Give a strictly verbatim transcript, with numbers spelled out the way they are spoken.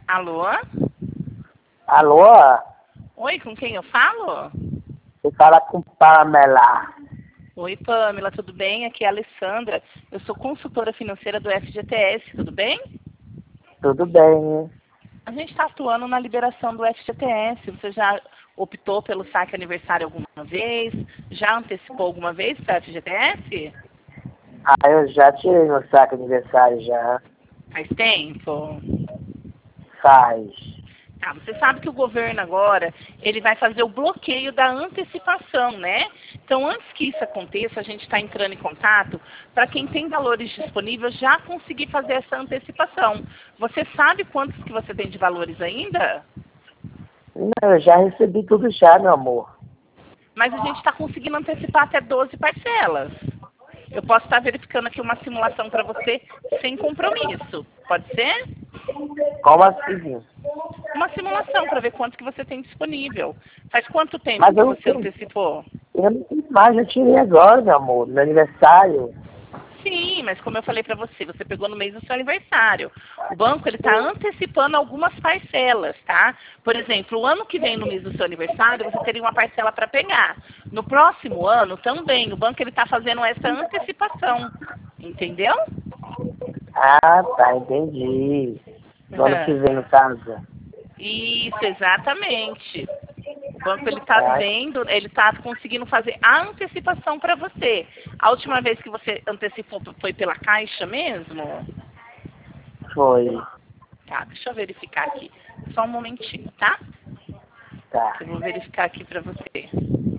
Alô? Alô? Oi, com quem eu falo? Você fala com Pamela. Oi, Pamela, tudo bem? Aqui é a Alessandra. Eu sou consultora financeira do F G T S, tudo bem? Tudo bem? A gente está atuando na liberação do F G T S. Você já optou pelo saque aniversário alguma vez? Já antecipou alguma vez para o F G T S? Ah, eu já tirei meu saco aniversário já. Faz tempo? Faz. Tá, você sabe que o governo agora, ele vai fazer o bloqueio da antecipação, né? Então, antes que isso aconteça, a gente está entrando em contato para quem tem valores disponíveis já conseguir fazer essa antecipação. Você sabe quantos que você tem de valores ainda? Não, eu já recebi tudo já, meu amor. Mas a gente está conseguindo antecipar até doze parcelas. Eu posso estar verificando aqui uma simulação para você sem compromisso. Pode ser? Como assim? Uma simulação para ver quanto que você tem disponível. Faz quanto tempo Mas que eu não você tenho, antecipou? eu não tenho mais, eu tirei agora, meu amor, meu aniversário. Sim, mas como eu falei para você, você pegou no mês do seu aniversário. O banco ele está antecipando algumas parcelas, tá? Por exemplo, o ano que vem no mês do seu aniversário, você teria uma parcela para pegar. No próximo ano também, o banco ele está fazendo essa antecipação, entendeu? Ah, tá, entendi. No ano que vem, no caso. Isso, exatamente. O banco ele está Ah, vendo, ele está conseguindo fazer a antecipação para você. A última vez que você antecipou foi pela Caixa mesmo? foi. Tá, deixa eu verificar aqui. Só um momentinho, tá? Tá. Eu vou verificar aqui para você.